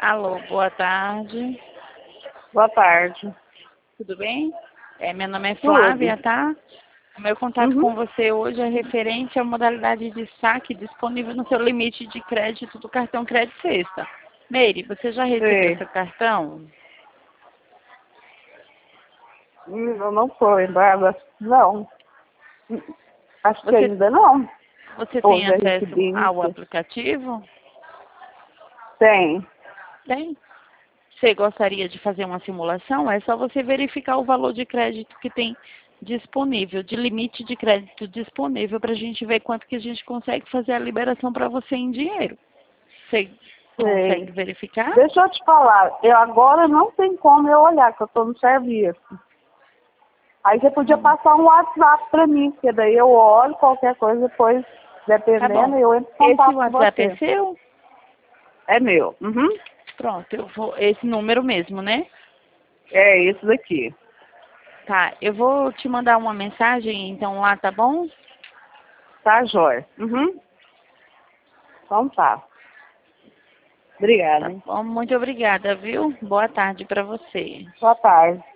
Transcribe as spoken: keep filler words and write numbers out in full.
Alô, boa tarde. Boa tarde. Tudo bem? É, meu nome é Tudo. Flávia, tá? O meu contato Uhum. com você hoje é referente à modalidade de saque disponível no seu limite de crédito do cartão Crédito Sexta. Meire, você já recebeu Sim. seu cartão? Hum, Eu não tô lembrada. Não. Hum, Acho que Você, ainda não. você Ou tem já acesso recebi, não ao sei. aplicativo? Tem. Tem. Você gostaria de fazer uma simulação? É só você verificar o valor de crédito que tem disponível, de limite de crédito disponível, para a gente ver quanto que a gente consegue fazer a liberação para você em dinheiro. Você consegue Sei. verificar? Deixa eu te falar. Eu agora não tem como eu olhar, que eu tô no serviço. Aí você podia Hum, passar um WhatsApp pra mim, que daí eu olho qualquer coisa, depois, tá bom. dependendo, eu entro em Esse contato com WhatsApp é você. seu? É meu. Uhum. Pronto, eu vou. Esse número mesmo, né? É esse daqui. Tá, eu vou te mandar uma mensagem, então lá, tá bom? Tá, jóia? Uhum. Então tá. Obrigada, Tá hein? bom, muito obrigada, viu? Boa tarde para você. Boa tarde.